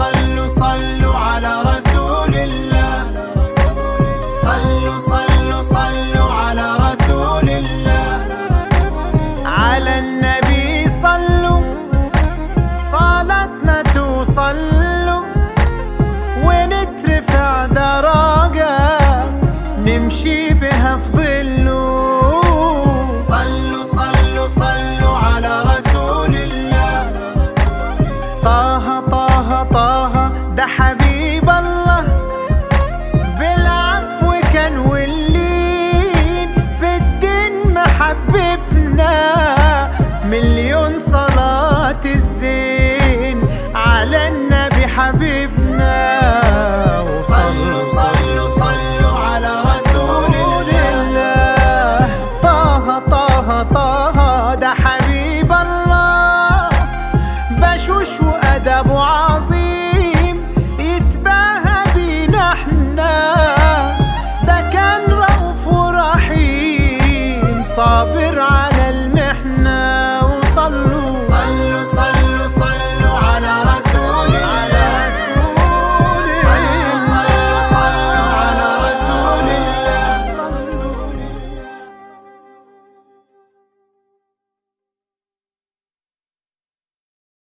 صلوا صلوا على رسول الله، صلوا صلوا صلوا على رسول الله. على النبي صلوا صلاتنا توصلوا، ونترفع درجات نمشي بها في ظله. صلوا صلوا صلوا على رسول الله. طه طه طه ده حبيب الله، بالعفو كان واللين في الدين محببنا. مليون صلاة الزين على النبي حبيبنا. صلوا صلوا صلوا على رسول الله. طه طه طه ده حبيب الله، بشوش